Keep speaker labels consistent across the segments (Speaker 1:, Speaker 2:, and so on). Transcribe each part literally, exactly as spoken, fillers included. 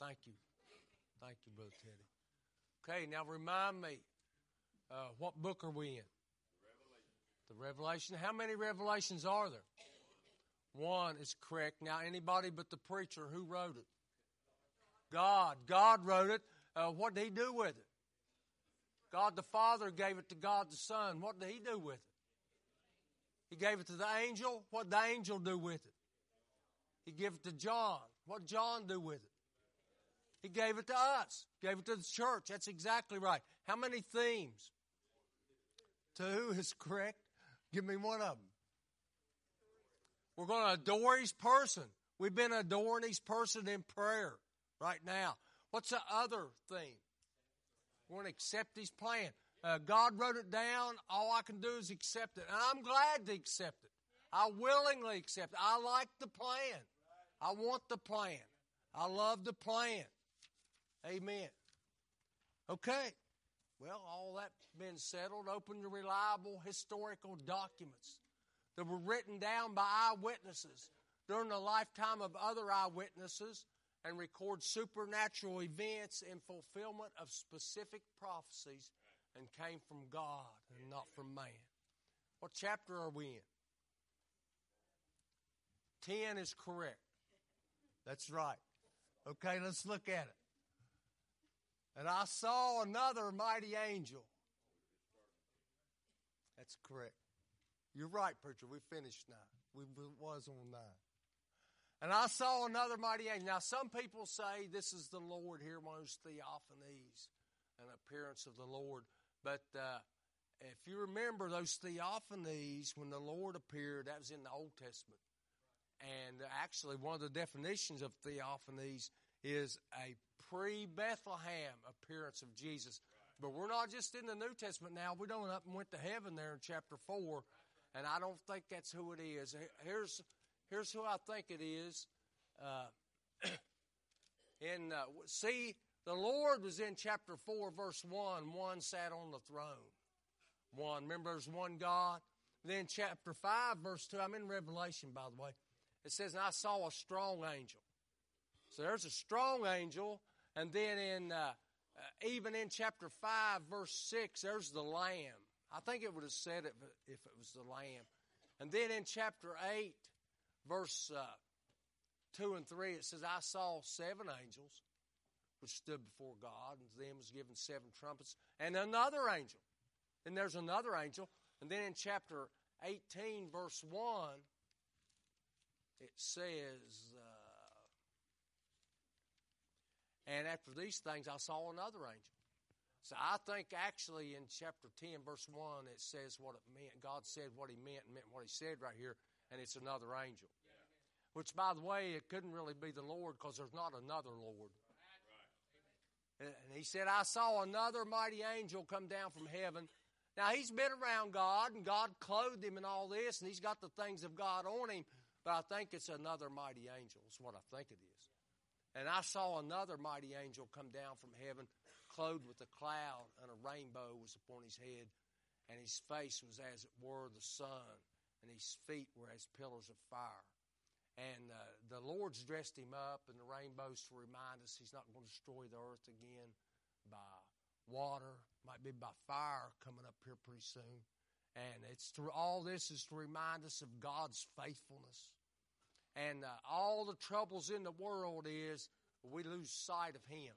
Speaker 1: Thank you. Thank you, Brother Teddy. Okay, now remind me, uh, what book are we in? The Revelation. The Revelation. How many revelations are there? One is correct. Now, anybody but the preacher, who wrote it? God. God wrote it. Uh, what did he do with it? God the Father gave it to God the Son. What did he do with it? He gave it to the angel. What did the angel do with it? He gave it to John. What did John do with it? He gave it to us. Gave it to the church. That's exactly right. How many themes? Two is correct. Give me one of them. We're going to adore his person. We've been adoring his person in prayer right now. What's the other theme? We want to accept his plan. Uh, God wrote it down. All I can do is accept it. And I'm glad to accept it. I willingly accept it. I like the plan. I want the plan. I love the plan. Amen. Okay. Well, all that been settled. Open the reliable historical documents that were written down by eyewitnesses during the lifetime of other eyewitnesses and record supernatural events in fulfillment of specific prophecies and came from God and not from man. What chapter are we in? Ten is correct. That's right. Okay, let's look at it. And I saw another mighty angel. That's correct. You're right, preacher. We finished nine. We was on nine. And I saw another mighty angel. Now, some people say this is the Lord here, one of those theophanies, an appearance of the Lord. But uh, if you remember those theophanies, when the Lord appeared, that was in the Old Testament. And actually, one of the definitions of theophanies is a pre-Bethlehem appearance of Jesus. But we're not just in the New Testament now. We don't up and went to heaven there in chapter four. And I don't think that's who it is. Here's, here's who I think it is. Uh, in uh, see, the Lord was in chapter four, verse one. One sat on the throne. One. Remember, there's one God. Then chapter five, verse two. I'm in Revelation, by the way. It says, and I saw a strong angel. So there's a strong angel. And then in uh, uh, even in chapter five, verse six, there's the Lamb. I think it would have said it if it was the Lamb. And then in chapter eight, verse uh, two and three, it says, I saw seven angels which stood before God, and to them was given seven trumpets, and another angel. And there's another angel. And then in chapter eighteen, verse one, it says, uh, and after these things I saw another angel. So I think actually in chapter ten, verse one, it says what it meant. God said what he meant and meant what he said right here, and it's another angel. Yeah. Which, by the way, it couldn't really be the Lord because there's not another Lord. Right. And he said, I saw another mighty angel come down from heaven. Now, he's been around God, and God clothed him in all this, and he's got the things of God on him, but I think it's another mighty angel is what I think it is. And I saw another mighty angel come down from heaven, clothed with a cloud, and a rainbow was upon his head, and his face was as it were the sun, and his feet were as pillars of fire. And uh, the Lord's dressed him up in the rainbows to remind us he's not going to destroy the earth again by water, might be by fire coming up here pretty soon. And it's through all this is to remind us of God's faithfulness. And uh, all the troubles in the world is we lose sight of him.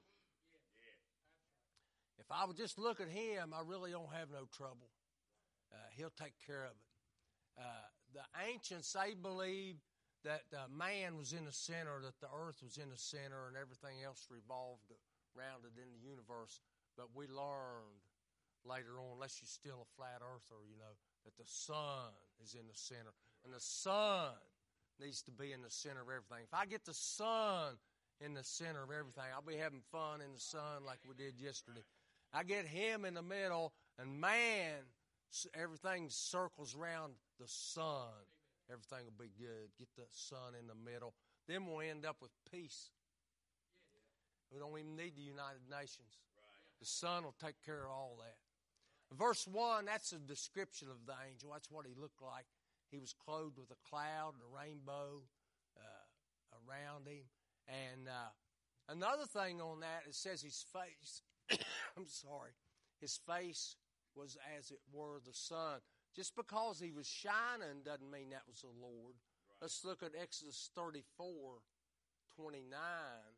Speaker 1: If I would just look at him, I really don't have no trouble. Uh, he'll take care of it. Uh, the ancients, they believed that uh, man was in the center, that the earth was in the center, and everything else revolved around it in the universe. But we learned later on, unless you're still a flat earther, you know, that the sun is in the center. And the sun needs to be in the center of everything. If I get the sun in the center of everything, I'll be having fun in the sun like we did yesterday. I get him in the middle, and man, everything circles around the sun. Everything will be good. Get the sun in the middle. Then we'll end up with peace. We don't even need the United Nations. The sun will take care of all that. Verse one, that's a description of the angel. That's what he looked like. He was clothed with a cloud and a rainbow uh, around him. And uh, Another thing on that, it says his face, I'm sorry, his face was as it were the sun. Just because he was shining doesn't mean that was the Lord. Right. Let's look at Exodus thirty-four twenty-nine.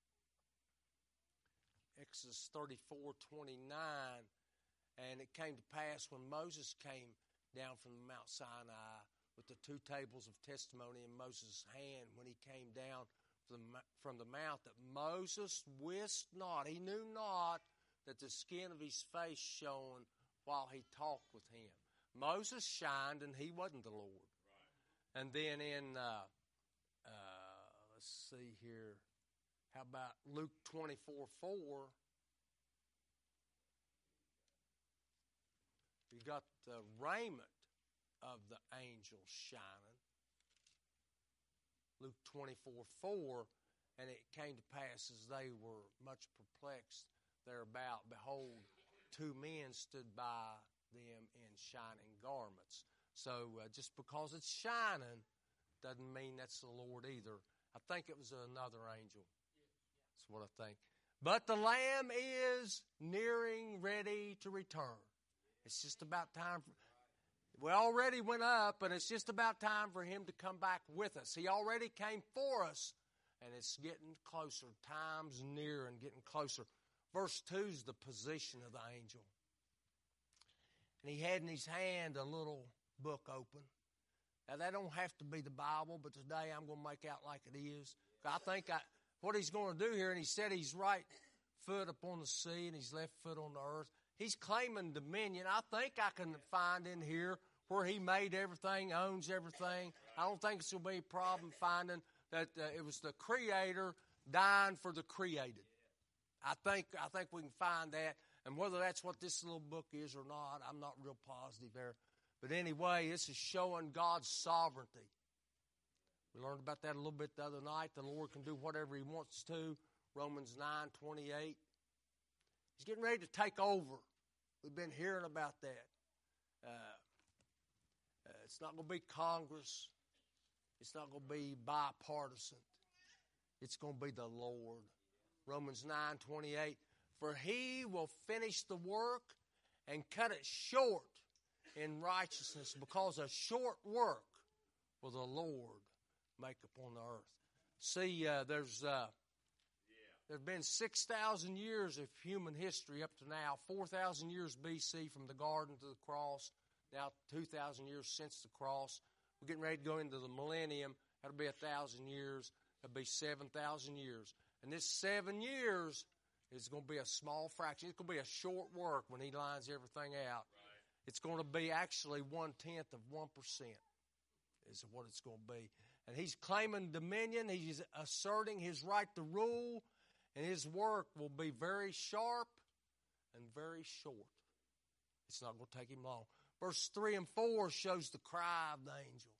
Speaker 1: Exodus thirty-four twenty-nine. And it came to pass when Moses came down from Mount Sinai with the two tables of testimony in Moses' hand, when he came down from the, from the mount, that Moses wist not, he knew not, that the skin of his face shone while he talked with him. Moses shined, and he wasn't the Lord. Right. And then in, uh, uh, let's see here, how about Luke twenty-four four? You got the raiment of the angels shining. Luke twenty-four four, and it came to pass as they were much perplexed thereabout, behold, two men stood by them in shining garments. So uh, just because it's shining doesn't mean that's the Lord either. I think it was another angel. That's what I think. But the Lamb is nearing, ready to return. It's just about time. For, we already went up, and it's just about time for him to come back with us. He already came for us, and it's getting closer. Time's near and getting closer. Verse two is the position of the angel. And he had in his hand a little book open. Now, that don't have to be the Bible, but today I'm going to make out like it is. I think I, what he's going to do here, and he said his right foot upon the sea and his left foot on the earth. He's claiming dominion. I think I can find in here where he made everything, owns everything. I don't think it's going to be a problem finding that uh, it was the Creator dying for the created. I think I think we can find that, and whether that's what this little book is or not, I'm not real positive there. But anyway, this is showing God's sovereignty. We learned about that a little bit the other night. The Lord can do whatever He wants to. Romans nine twenty-eight. He's getting ready to take over. We've been hearing about that. Uh, uh, it's not going to be Congress. It's not going to be bipartisan. It's going to be the Lord. Romans nine twenty-eight. For He will finish the work and cut it short in righteousness, because a short work will the Lord make upon the earth. See, uh, there's uh, there's been six thousand years of human history up to now, four thousand years B C from the garden to the cross, now two thousand years since the cross. We're getting ready to go into the millennium. That'll be one thousand years. That'll be seven thousand years. And this seven years is going to be a small fraction. It's going to be a short work when He lines everything out. Right. It's going to be actually one-tenth of one percent is what it's going to be. And He's claiming dominion. He's asserting His right to rule. And His work will be very sharp and very short. It's not going to take Him long. Verse three and four shows the cry of the angel.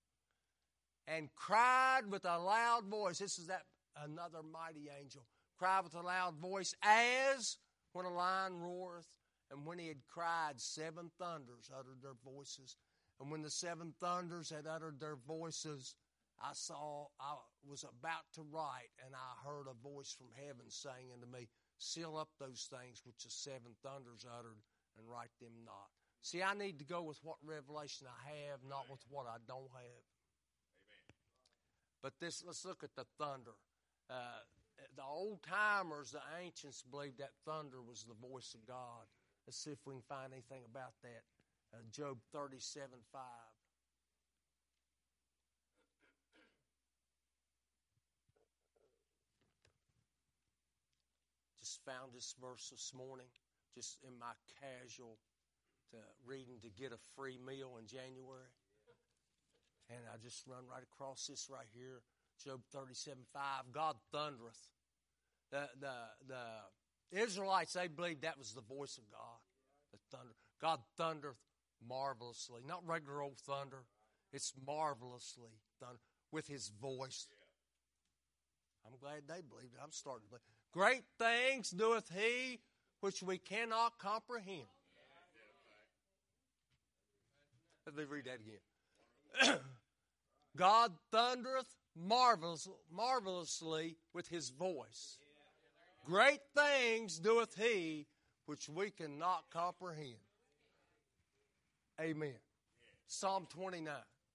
Speaker 1: And cried with a loud voice. This is that another mighty angel. Cried with a loud voice, as when a lion roareth. And when he had cried, seven thunders uttered their voices. And when the seven thunders had uttered their voices, I saw, I was about to write, and I heard a voice from heaven saying unto me, seal up those things which the seven thunders uttered, and write them not. See, I need to go with what revelation I have, not with what I don't have. Amen. But this, let's look at the thunder. Uh, the old-timers, the ancients, believed that thunder was the voice of God. Let's see if we can find anything about that. Uh, Job thirty-seven five. Just found this verse this morning, just in my casual to reading to get a free meal in January. And I just run right across this right here. Job thirty-seven five. God thundereth. The, the, the Israelites, they believed that was the voice of God. The thunder. God thundereth marvelously. Not regular old thunder. It's marvelously thunder with His voice. I'm glad they believed it. I'm starting to believe. Great things doeth He which we cannot comprehend. Let me read that again. God thundereth marvelous, marvelously with His voice. Great things doeth he which we cannot comprehend. Amen. Psalm twenty-nine.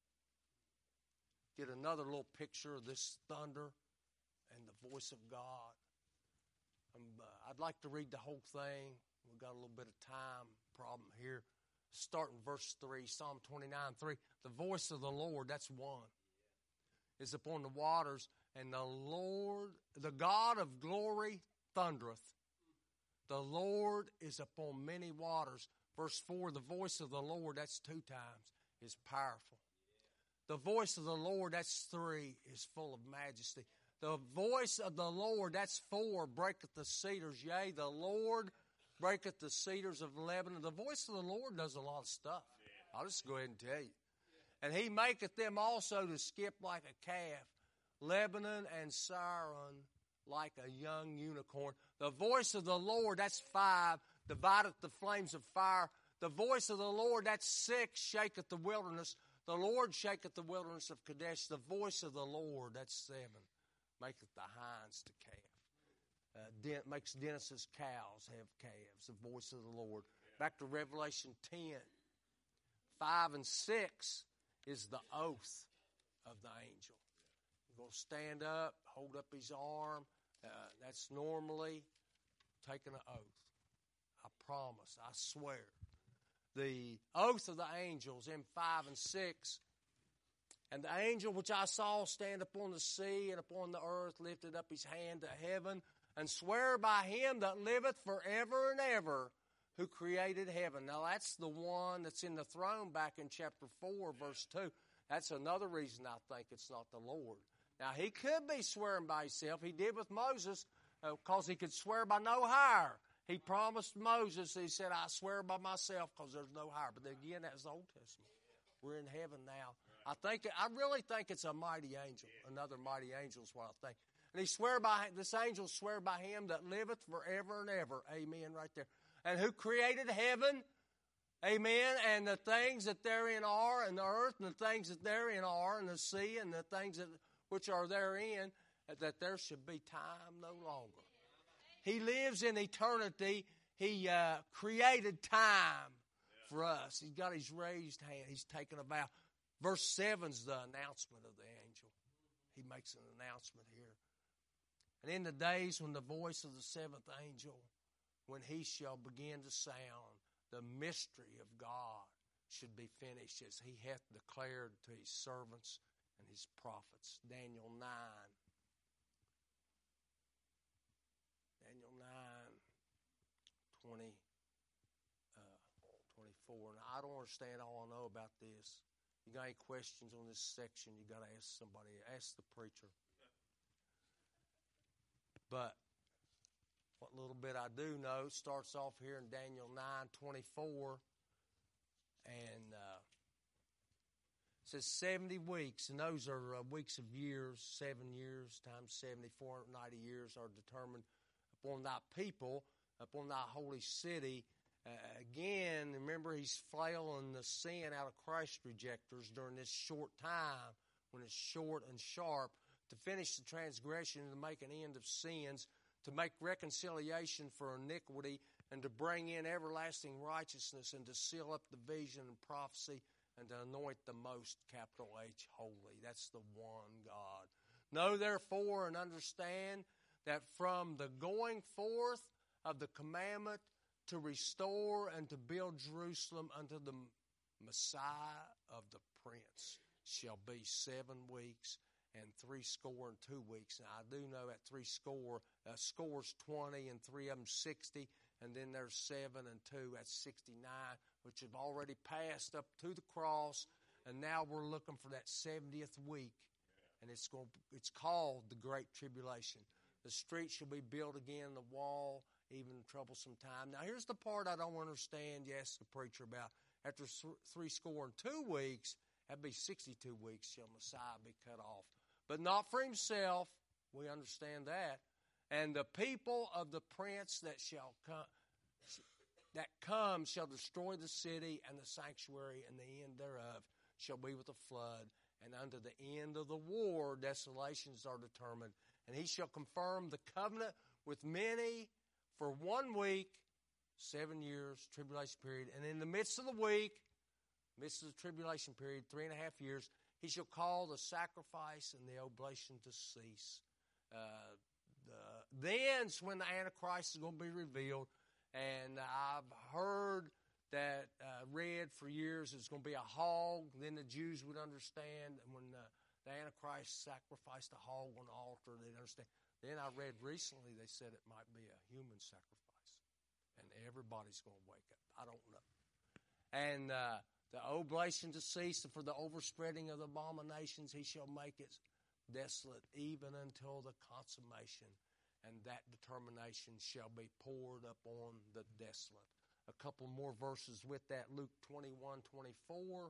Speaker 1: Get another little picture of this thunder and the voice of God. Um, uh, I'd like to read the whole thing. We've got a little bit of time problem here. Starting verse three, Psalm twenty-nine, three. The voice of the Lord, that's one, is upon the waters, and the Lord, the God of glory, thundereth. The Lord is upon many waters. Verse four, the voice of the Lord, that's two times, is powerful. The voice of the Lord, that's three, is full of majesty. The voice of the Lord, that's four, breaketh the cedars. Yea, the Lord breaketh the cedars of Lebanon. The voice of the Lord does a lot of stuff. I'll just go ahead and tell you. And he maketh them also to skip like a calf, Lebanon and Saron like a young unicorn. The voice of the Lord, that's five, divideth the flames of fire. The voice of the Lord, that's six, shaketh the wilderness. The Lord shaketh the wilderness of Kadesh. The voice of the Lord, that's seven, maketh the hinds to calve. Uh, Den- makes Dennis's cows have calves, the voice of the Lord. Back to Revelation ten. Five and six is the oath of the angel. He's going to stand up, hold up his arm. Uh, that's normally taking an oath. I promise, I swear. The oath of the angels in five and six. And the angel which I saw stand upon the sea and upon the earth lifted up his hand to heaven and swear by him that liveth forever and ever, who created heaven. Now that's the one that's in the throne back in chapter four, verse two. That's another reason I think it's not the Lord. Now he could be swearing by himself. He did with Moses because uh, he could swear by no higher. He promised Moses, he said, I swear by myself because there's no higher. But again, that's the Old Testament. We're in heaven now. I think, I really think it's a mighty angel. Another mighty angel is what I think. And he swear by, this angel swear by him that liveth forever and ever. Amen, right there. And who created heaven, amen, and the things that therein are, and the earth, and the things that therein are, and the sea, and the things that which are therein, that there should be time no longer. He lives in eternity. He uh, created time for us. He's got his raised hand. He's taken a vow. Verse seven is the announcement of the angel. He makes an announcement here. And in the days when the voice of the seventh angel, when he shall begin to sound, the mystery of God should be finished, as he hath declared to his servants and his prophets. Daniel nine. Daniel nine, twenty, uh, twenty-four. Now, I don't understand all I know about this. You got any questions on this section, you got to ask somebody. Ask the preacher. But what little bit I do know starts off here in Daniel nine twenty-four, and uh, it says seventy weeks, and those are uh, weeks of years. Seven years times seventy, four hundred ninety years are determined upon thy people, upon thy holy city. Uh, again, remember, he's flailing the sin out of Christ rejectors during this short time, when it's short and sharp, to finish the transgression and to make an end of sins, to make reconciliation for iniquity, and to bring in everlasting righteousness, and to seal up the vision and prophecy, and to anoint the most, capital H, holy. That's the one God. Know therefore and understand that from the going forth of the commandment to restore and to build Jerusalem unto the Messiah of the Prince shall be seven weeks and three score and two weeks. Now, I do know that three score, uh, scores twenty, and three of them sixty, and then there's seven and two, that's sixty-nine, which have already passed up to the cross, and now we're looking for that seventieth week, and it's going. It's called the Great Tribulation. The street shall be built again, the wall, even in troublesome time. Now, here's the part I don't understand. You ask the preacher about. After three score and two weeks, that'd be sixty-two weeks, shall Messiah be cut off. But not for himself. We understand that. And the people of the prince that shall come, that comes shall destroy the city and the sanctuary, and the end thereof shall be with a flood. And unto the end of the war, desolations are determined. And he shall confirm the covenant with many for one week, seven years, tribulation period. And in the midst of the week, midst of the tribulation period, three and a half years, he shall call the sacrifice and the oblation to cease. Uh, the, then's when the Antichrist is going to be revealed. And I've heard that, uh, read for years, it's going to be a hog. Then the Jews would understand. And when uh, the Antichrist sacrificed a hog on the altar, they'd understand. Then I read recently, they said it might be a human sacrifice. And everybody's going to wake up. I don't know. And uh, the oblation to cease, and for the overspreading of the abominations, he shall make it desolate even until the consummation. And that determination shall be poured upon the desolate. A couple more verses with that. Luke twenty-one twenty-four.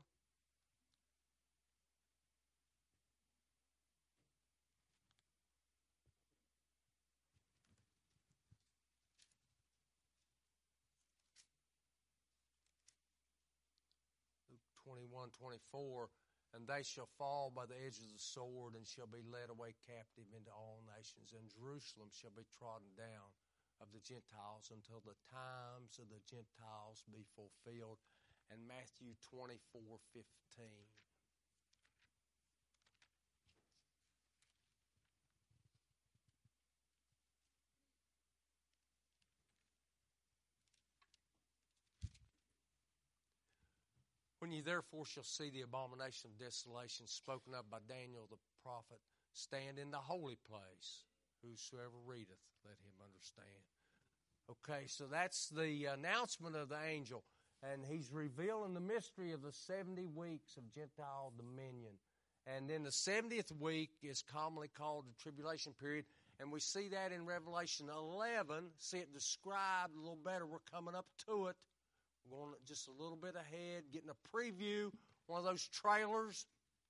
Speaker 1: Luke twenty-one twenty-four. And they shall fall by the edge of the sword and shall be led away captive into all nations. And Jerusalem shall be trodden down of the Gentiles until the times of the Gentiles be fulfilled. And Matthew twenty-four fifteen. When ye therefore shall see the abomination of desolation spoken of by Daniel the prophet stand in the holy place, whosoever readeth, let him understand. Okay, so that's the announcement of the angel, and he's revealing the mystery of the seventy weeks of Gentile dominion. And then the seventieth week is commonly called the tribulation period, and we see that in Revelation eleven, see it described a little better. We're coming up to it. We're going just a little bit ahead, getting a preview, one of those trailers,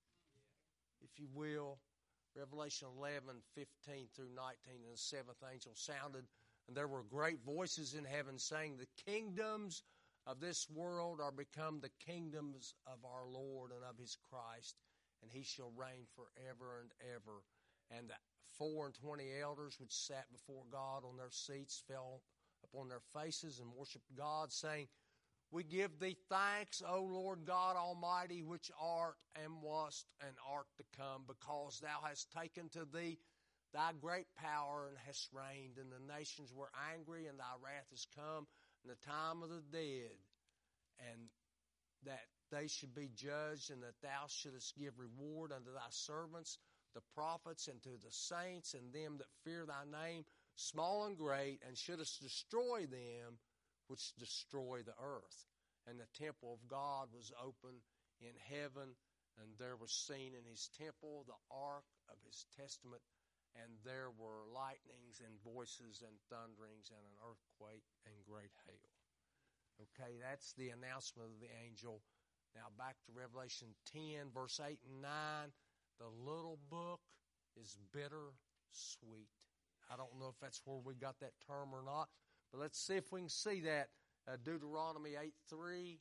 Speaker 1: if you will. Revelation eleven, fifteen through nineteen, and the seventh angel sounded, and there were great voices in heaven saying, the kingdoms of this world are become the kingdoms of our Lord and of his Christ, and he shall reign forever and ever. And the four and twenty elders which sat before God on their seats fell upon their faces and worshiped God, saying, we give thee thanks, O Lord God Almighty, which art and wast and art to come, because thou hast taken to thee thy great power and hast reigned. And the nations were angry, and thy wrath is come, and the time of the dead, and that they should be judged, and that thou shouldest give reward unto thy servants, the prophets, and to the saints, and them that fear thy name, small and great, and shouldest destroy them which destroy the earth. And the temple of God was open in heaven, and there was seen in his temple the ark of his testament, and there were lightnings and voices and thunderings and an earthquake and great hail. Okay, that's the announcement of the angel. Now back to Revelation ten, verse eight and nine. The little book is bitter sweet. I don't know if that's where we got that term or not, but let's see if we can see that. Uh, Deuteronomy eight three.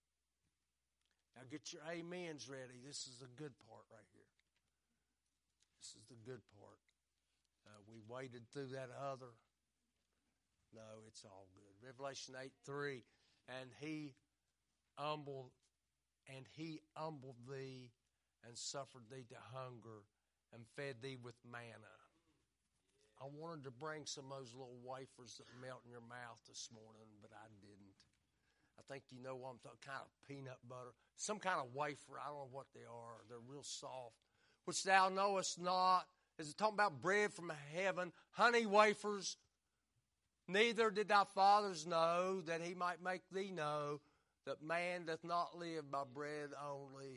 Speaker 1: Now get your amens ready. This is the good part right here. This is the good part. Uh, we waded through that other. No, it's all good. Revelation eight three. And he humbled, and he humbled thee and suffered thee to hunger and fed thee with manna. I wanted to bring some of those little wafers that melt in your mouth this morning, but I didn't. I think you know what I'm talking, kind of peanut butter. Some kind of wafer. I don't know what they are. They're real soft. Which thou knowest not. Is it talking about bread from heaven, honey wafers? Neither did thy fathers know, that he might make thee know that man doth not live by bread only,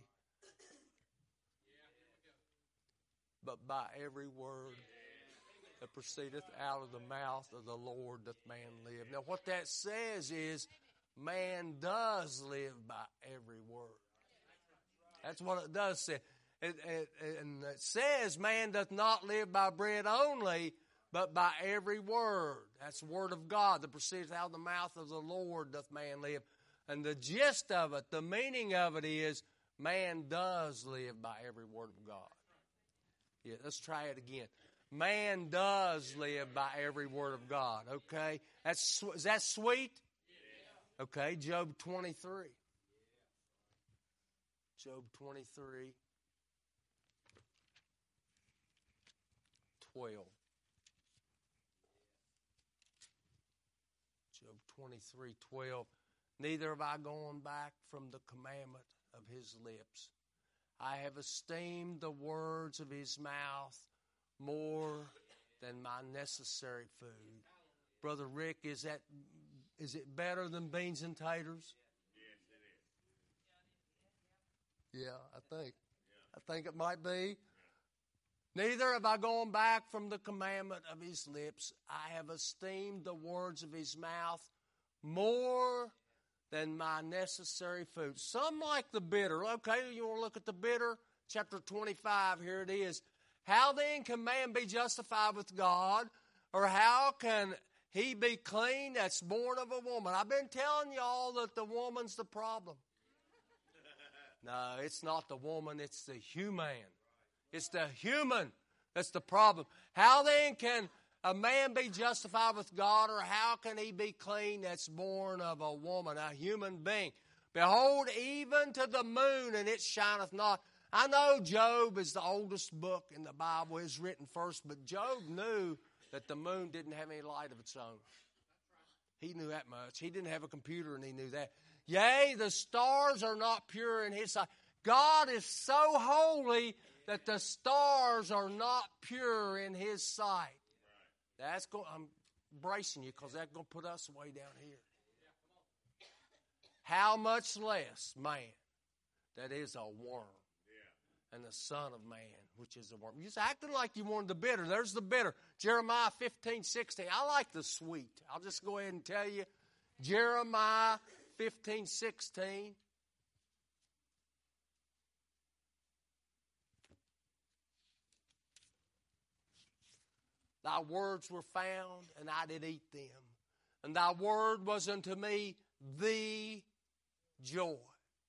Speaker 1: but by every word that proceedeth out of the mouth of the Lord doth man live. Now what that says is, man does live by every word. That's what it does say. It, it, and it says, man doth not live by bread only, but by every word. That's the word of God that proceeds out of the mouth of the Lord doth man live. And the gist of it, the meaning of it is, man does live by every word of God. Yeah, let's try it again. Man does live by every word of God, okay? That's, is that sweet? Okay, Job twenty-three. Job twenty-three, twelve. Job twenty-three, twelve. Neither have I gone back from the commandment of his lips. I have esteemed the words of his mouth more than my necessary food. Brother Rick, is that is it better than beans and taters?
Speaker 2: Yes, it is.
Speaker 1: Yeah, I think. I think it might be. Neither have I gone back from the commandment of his lips. I have esteemed the words of his mouth more than my necessary food. Some like the bitter. Okay, you want to look at the bitter? Chapter twenty-five, here it is. How then can man be justified with God? Or how can he be clean that's born of a woman? I've been telling y'all that the woman's the problem. No, it's not the woman, it's the human. It's the human that's the problem. How then can a man be justified with God, or how can he be clean that's born of a woman, a human being? Behold, even to the moon, and it shineth not. I know Job is the oldest book in the Bible, is written first, but Job knew that the moon didn't have any light of its own. He knew that much. He didn't have a computer, and he knew that. Yea, the stars are not pure in his sight. God is so holy that the stars are not pure in his sight. That's going. I'm bracing you because that's going to put us way down here. How much less man that is a worm, and the son of man, which is a worm. You're acting like you wanted the bitter. There's the bitter. Jeremiah fifteen, sixteen. I like the sweet. I'll just go ahead and tell you. Jeremiah fifteen, sixteen. Thy words were found, and I did eat them. And thy word was unto me the joy.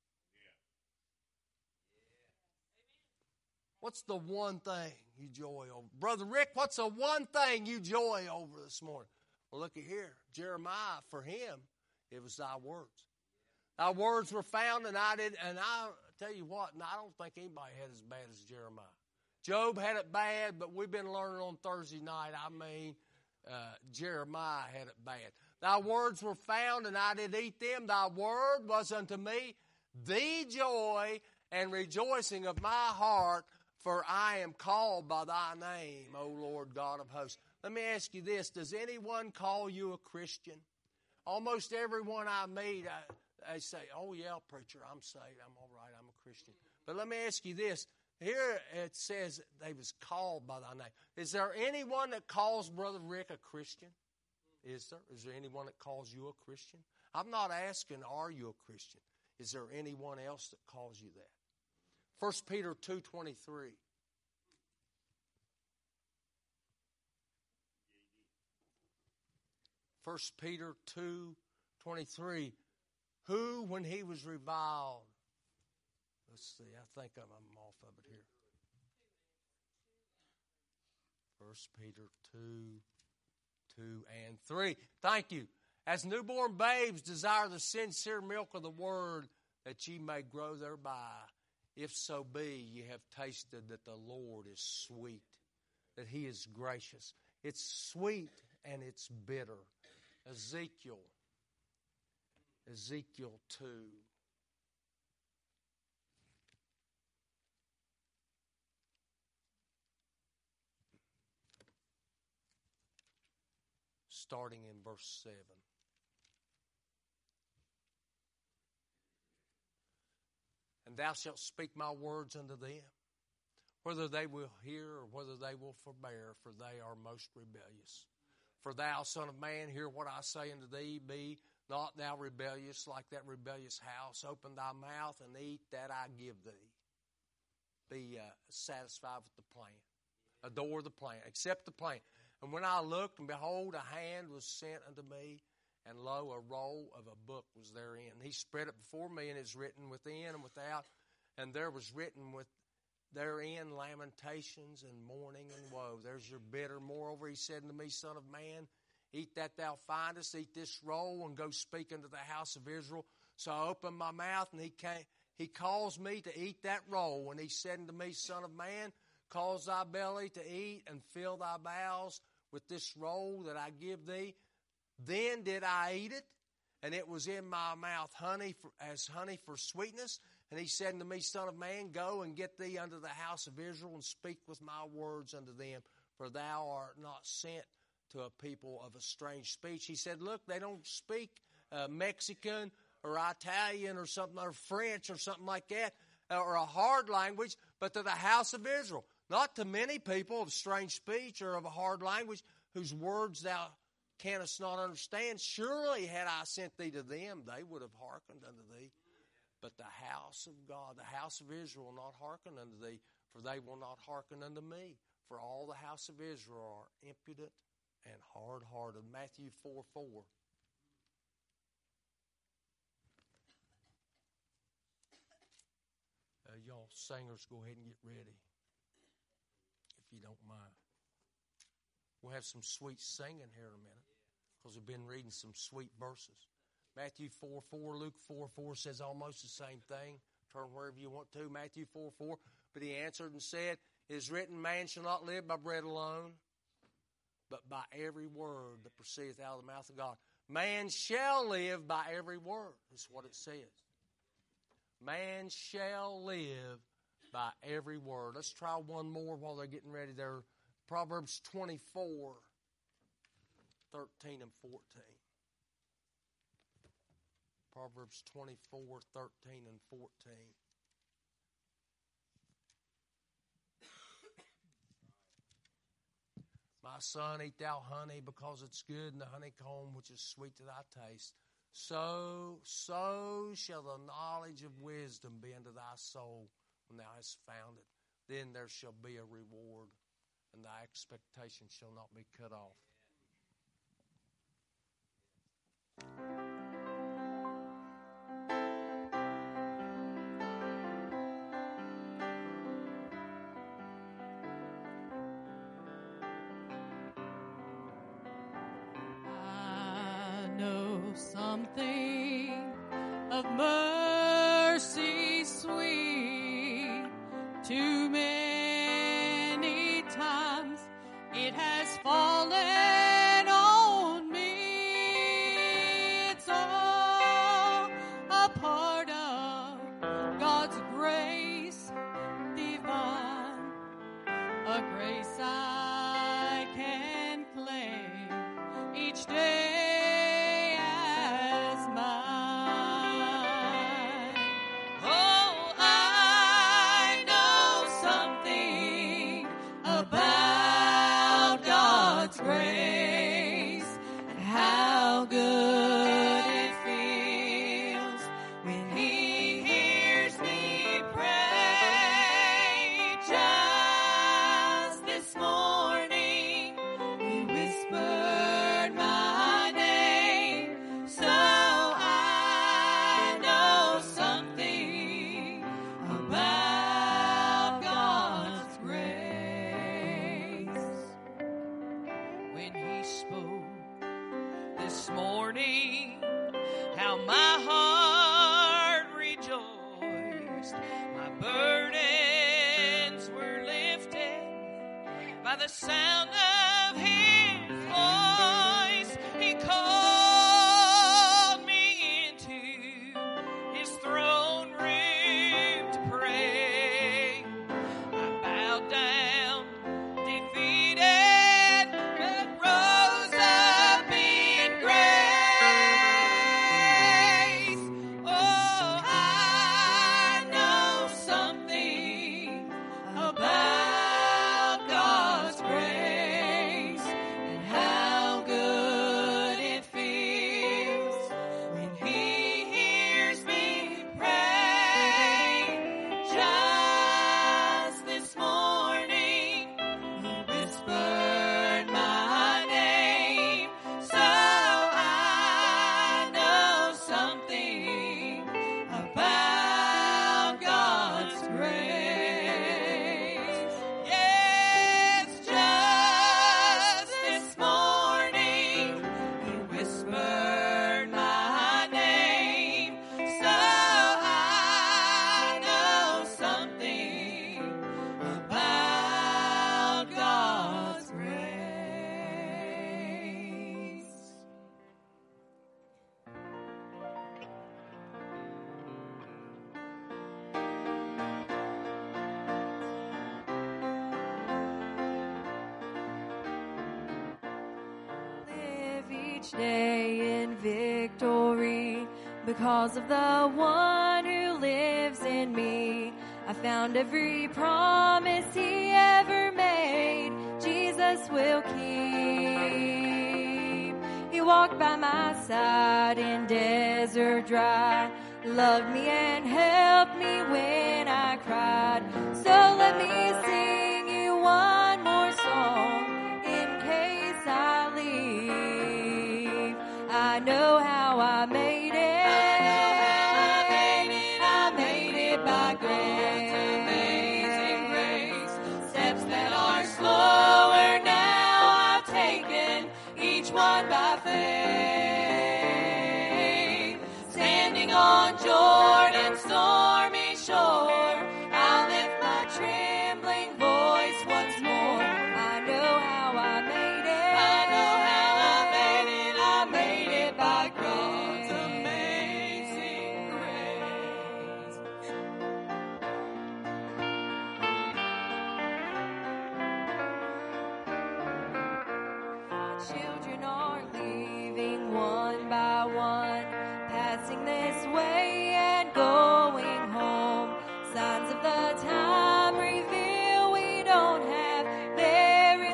Speaker 1: What's the one thing you joy over? Brother Rick, what's the one thing you joy over this morning? Well, look at here. Jeremiah, for him, it was thy words. Thy words were found, and I did, and I tell you what, and I don't think anybody had as bad as Jeremiah. Job had it bad, but we've been learning on Thursday night, I mean, uh, Jeremiah had it bad. Thy words were found, and I did eat them. Thy word was unto me the joy and rejoicing of my heart, for I am called by thy name, O Lord God of hosts. Let me ask you this. Does anyone call you a Christian? Almost everyone I meet, I, they say, oh, yeah, preacher, I'm saved. I'm all right. I'm a Christian. But let me ask you this. Here it says they was called by thy name. Is there anyone that calls Brother Rick a Christian? Is there? Is there anyone that calls you a Christian? I'm not asking, are you a Christian? Is there anyone else that calls you that? First Peter two twenty-three. First Peter two twenty-three. Who, when he was reviled, let's see, I think I'm, I'm off of it here. First Peter two, two and three. Thank you. As newborn babes desire the sincere milk of the word, that ye may grow thereby. If so be ye have tasted that the Lord is sweet, that he is gracious. It's sweet and it's bitter. Ezekiel. Ezekiel two. Starting in verse seven. And thou shalt speak my words unto them, whether they will hear or whether they will forbear, for they are most rebellious. For thou, son of man, hear what I say unto thee, be not thou rebellious like that rebellious house. Open thy mouth and eat that I give thee. Be uh, satisfied with the plan. Adore the plan. Accept the plan. And when I looked, and behold, a hand was sent unto me, and lo, a roll of a book was therein. He spread it before me, and it's written within and without. And there was written with therein lamentations and mourning and woe. There's your bitter. Moreover, he said unto me, Son of man, eat that thou findest, eat this roll, and go speak unto the house of Israel. So I opened my mouth, and he came, he caused me to eat that roll. And he said unto me, Son of man, cause thy belly to eat, and fill thy bowels with this roll that I give thee. Then did I eat it, and it was in my mouth honey for, as honey for sweetness. And he said unto me, Son of man, go and get thee unto the house of Israel, and speak with my words unto them, for thou art not sent to a people of a strange speech. He said, look, they don't speak uh, Mexican or Italian or something, or French or something like that, or a hard language, but to the house of Israel. Not to many people of strange speech or of a hard language, whose words thou canst not understand. Surely had I sent thee to them, they would have hearkened unto thee. But the house of God, the house of Israel, will not hearken unto thee, for they will not hearken unto me. For all the house of Israel are impudent and hard-hearted. Matthew four four. Uh, y'all singers, go ahead and get ready, if you don't mind. We'll have some sweet singing here in a minute, because we've been reading some sweet verses. Matthew four four, Luke four four says almost the same thing. Turn wherever you want to. Matthew four four. But he answered and said, It is written, man shall not live by bread alone, but by every word that proceedeth out of the mouth of God. Man shall live by every word, is what it says. Man shall live by every word. Let's try one more while they're getting ready there. Proverbs twenty-four, thirteen and fourteen. Proverbs twenty-four, thirteen and fourteen. My son, eat thou honey, because it's good, and the honeycomb which is sweet to thy taste. So, so shall the knowledge of wisdom be unto thy soul when thou hast found it. Then there shall be a reward, and thy expectation shall not be cut off.
Speaker 2: Something of mercy sweet. Too many times it has fallen on me. It's all a part of God's grace divine, a grace I can claim each day. Grace and how good it feels when He hears me pray. Just this morning He whispered my name, so I know something about God's grace. When He spoke this morning, how my heart rejoiced. My burdens were lifted by the sound of His voice. He called me into His throne room to pray. I bowed down, defeated, about God's grace.
Speaker 3: each day in victory because of the one who lives in me. I found every promise he ever made, Jesus will keep. He walked by my side in desert dry, loved me and helped me when I cried. So let me sing you one more song in case I leave. I know how I made it. I made it by grace. Amazing grace. Steps that are slower now I've taken, each one by faith. Standing on Jordan's stormy shore, I'll lift my trembling voice once more. I know how I made it. I know how I made it. I made it by God's amazing grace. Children are leaving one by one, passing this way and going home. Signs of the time reveal we don't have very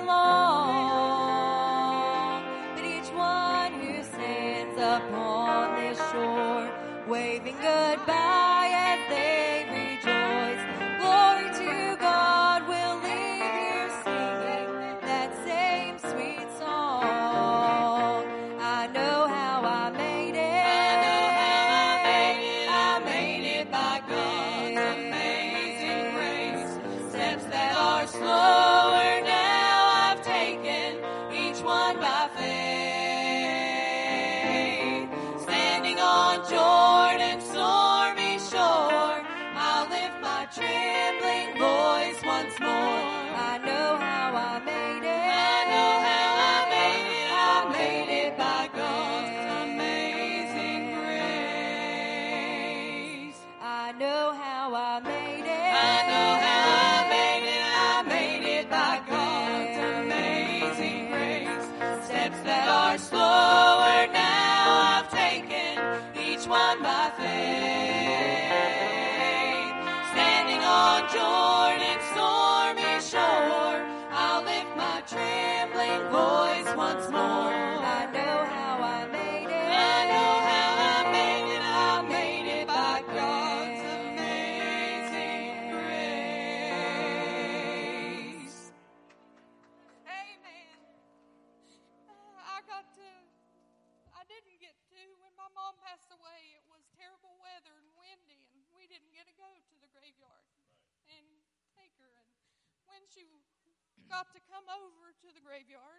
Speaker 3: long. But each one who stands upon this shore, waving goodbye as they rejoice. Glory to God, we'll leave here singing that same sweet song. I know how I made it. I know how I made it. I made it by God's amazing grace. Steps that are slower now I've taken, each one by faith. Standing on Jordan's stormy shore, I'll lift my trembling voice once more. I know how I made it. I know how I made it. I made it by God's amazing grace. I know how I made it. I know how I made it. I made it by God's amazing grace. Steps that are slower now I've taken, each one by faith. Standing on Jordan's stormy shore, I'll lift my trembling voice once more. I know how I made it. I know how I made it. I made it by God's amazing grace.
Speaker 2: Amen. I got to, I didn't get to, when my mom passed away, it was terrible weather and windy, and we didn't get to go to the graveyard and take her. And when she got to come over to the graveyard,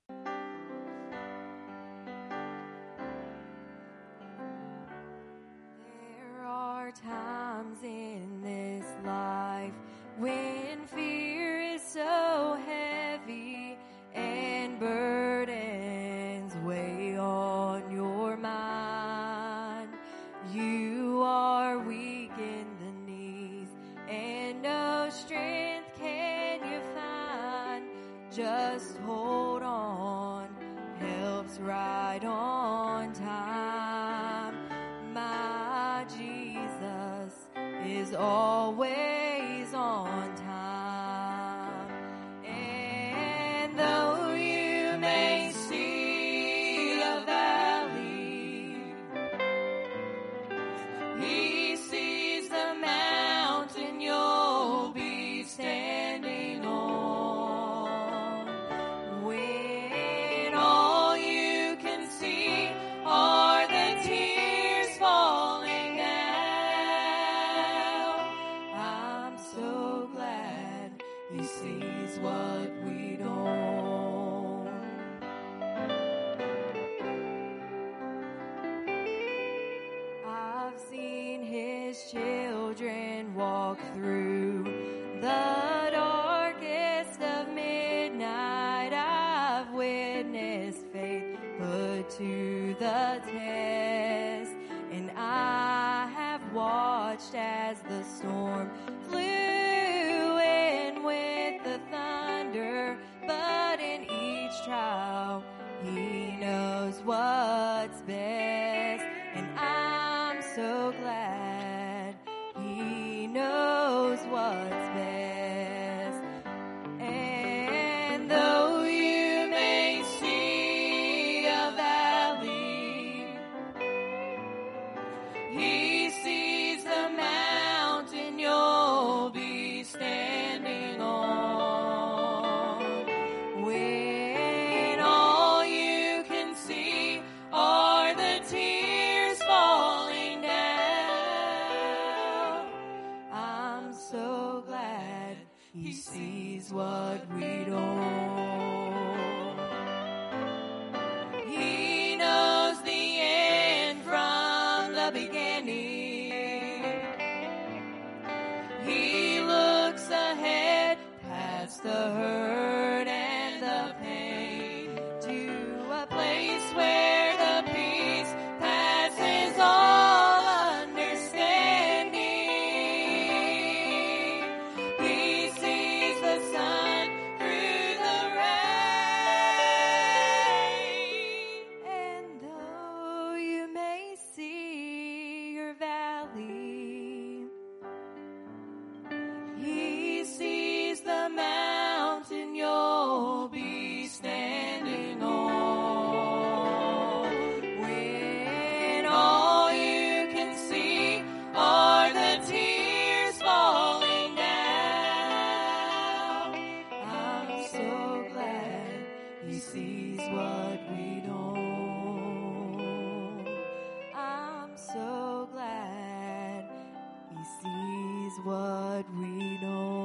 Speaker 3: There are times in this life when fear is so heavy and burdens weigh on your mind. You are weak in the knees and no strength can you find. Just hold on, help's right on time. My Jesus is always on time. And though you may see a valley, he sees the mountain you'll be standing on. When all you can see are the tears falling down, I'm so glad he sees what we don't. I've seen his children walk through the darkest of midnight. I've witnessed faith put to the test, and I have watched as the storm flew in with the thunder, but in each trial he knows knows what's best, and I'm so glad He knows what's best. And though you may see a valley, He sees the mountain you'll be standing on. When all you can see are the tears falling down, I'm so glad He sees what we don't. He knows the end from the beginning. He looks ahead past the hurt and the pain to a place where the peace passes all understanding. He sees the sun through the rain. And though you may see your valley, He sees the mountain you'll be standing on. When all you can see are the tears falling down, I'm so glad He sees what we don't. I'm so glad He sees what we don't.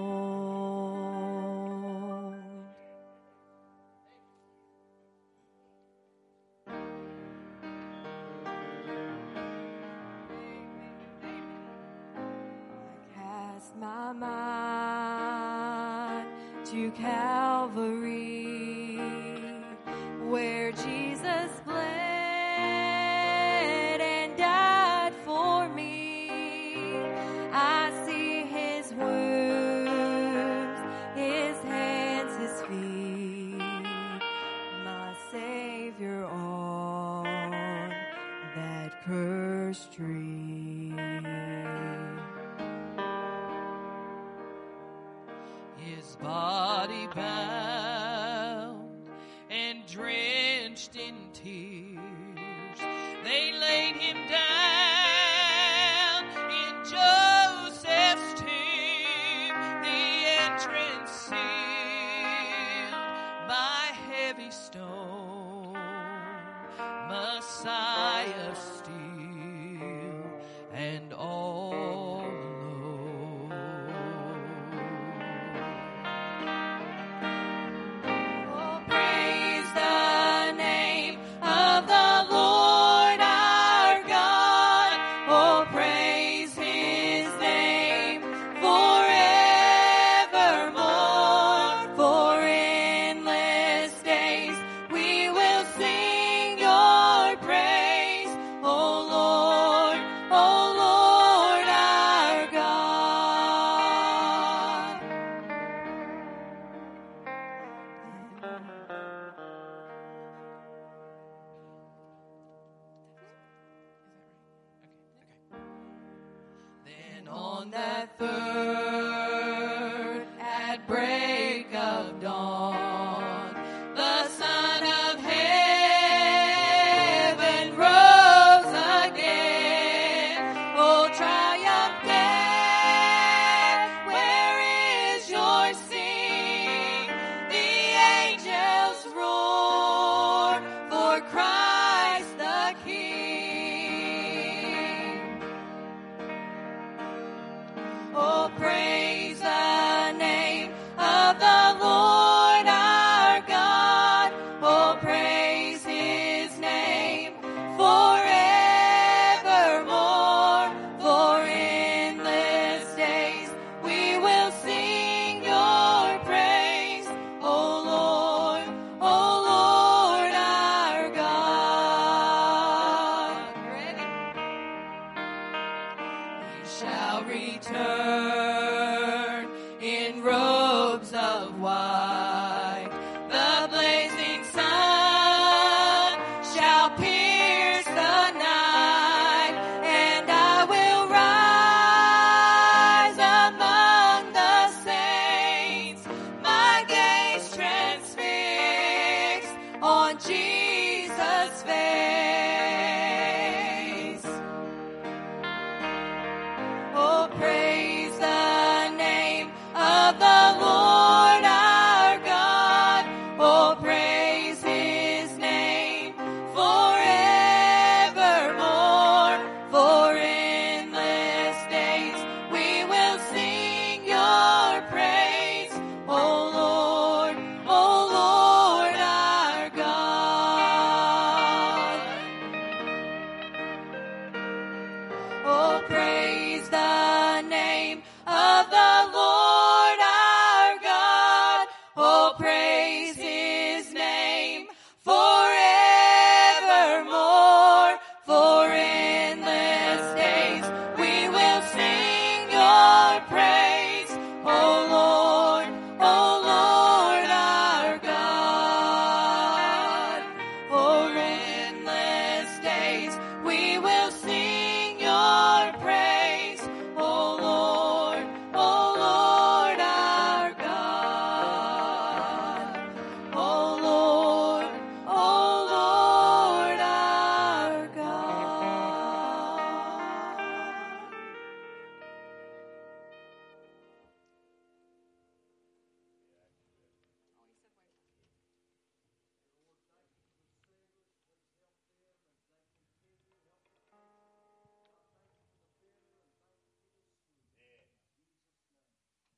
Speaker 3: I cast my mind to Calvary, where Jesus bled and died for me. I see His wounds, His hands, His feet, my Savior on that cursed tree. His body bound and drenched in tears, they laid Him down in Joseph's tomb, the entrance sealed by heavy stone, Messiah still and all alone. Oh, praise the name of the Lord our God. Oh, praise His name forevermore. For endless days we will sing Your praise, O Lord, O Lord our God. Then on that third, at break of dawn, the Son of Heaven rose again. Oh, triumph death, where is your sting? The angels roar for Christ the King. Oh, praise the name of the Lord our God. Oh, praise His name forevermore. For endless days we will sing Your praise, O Lord, O Lord our God. Ready? He shall return in robes of white. The blazing sun shall the Lord.